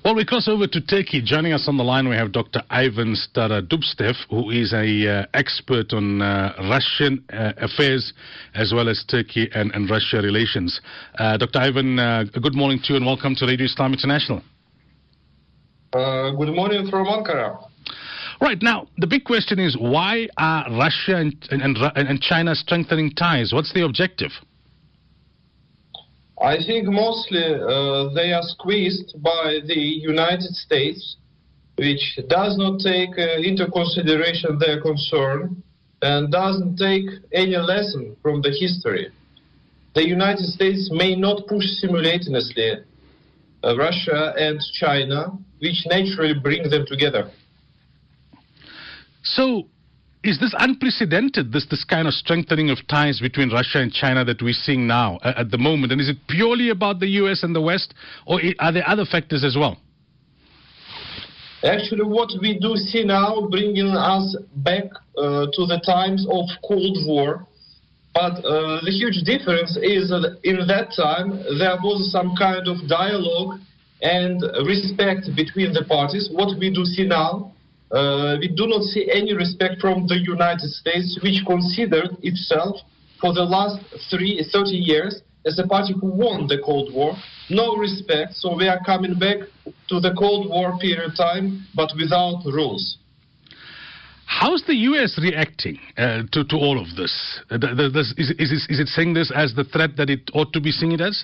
Well, we cross over to Turkey. Joining us on the line, we have Dr. Ivan Starodubtsev, who is an expert on Russian affairs as well as Turkey and Russia relations. Dr. Ivan, good morning to you and welcome to Radio Islam International. Good morning from Ankara. Right, now, the big question is, why are Russia and China strengthening ties? What's the objective? I think mostly they are squeezed by the United States, which does not take into consideration their concern and doesn't take any lesson from the history. The United States may not push simultaneously Russia and China, which naturally brings them together. So, is this unprecedented, this kind of strengthening of ties between Russia and China that we're seeing now at the moment? And is it purely about the U.S. and the West, or are there other factors as well? Actually, what we do see now bringing us back to the times of Cold War. But the huge difference is that in that time there was some kind of dialogue and respect between the parties. What we do see now, we do not see any respect from the United States, which considered itself for the last 30 years as a party who won the Cold War. No respect, so we are coming back to the Cold War period time, but without rules. How's the U.S. reacting to all of this? Is it seeing this as the threat that it ought to be seeing it as?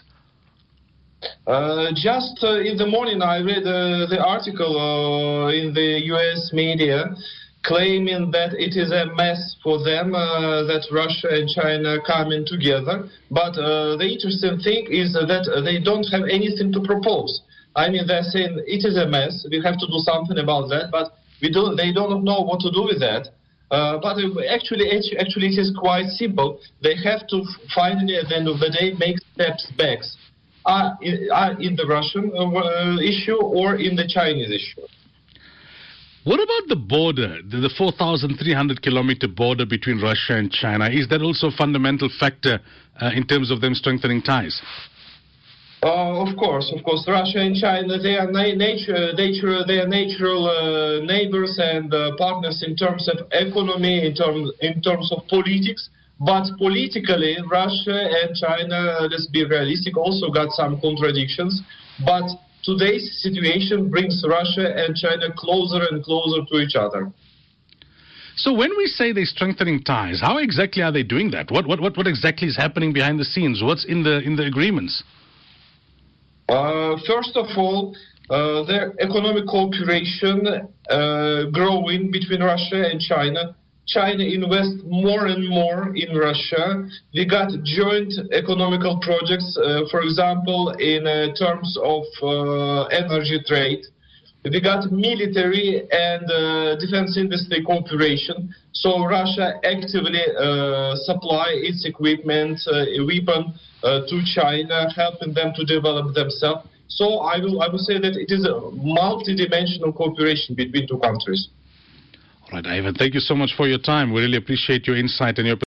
Just in the morning I read the article in the U.S. media claiming that it is a mess for them that Russia and China coming together. But the interesting thing is that they don't have anything to propose. I mean, they're saying it is a mess, we have to do something about that, but they don't know what to do with that. But actually it is quite simple. They have to finally at the end of the day make steps back. In the Russian issue or in the Chinese issue. What about the border, the 4,300-kilometer border between Russia and China? Is that also a fundamental factor in terms of them strengthening ties? Of course. Russia and China, they are natural neighbors and partners in terms of economy, in terms of politics. But politically, Russia and China, let's be realistic, also got some contradictions. But today's situation brings Russia and China closer and closer to each other. So when we say they're strengthening ties, how exactly are they doing that? What exactly is happening behind the scenes? What's in the agreements? First of all, their economic cooperation growing between Russia and China. China invests more and more in Russia. We got joint economical projects, for example, in terms of energy trade. We got military and defense industry cooperation. So Russia actively supply its equipment, weapon to China, helping them to develop themselves. So I will say that it is a multi-dimensional cooperation between two countries. All right, Ivan, thank you so much for your time. We really appreciate your insight and your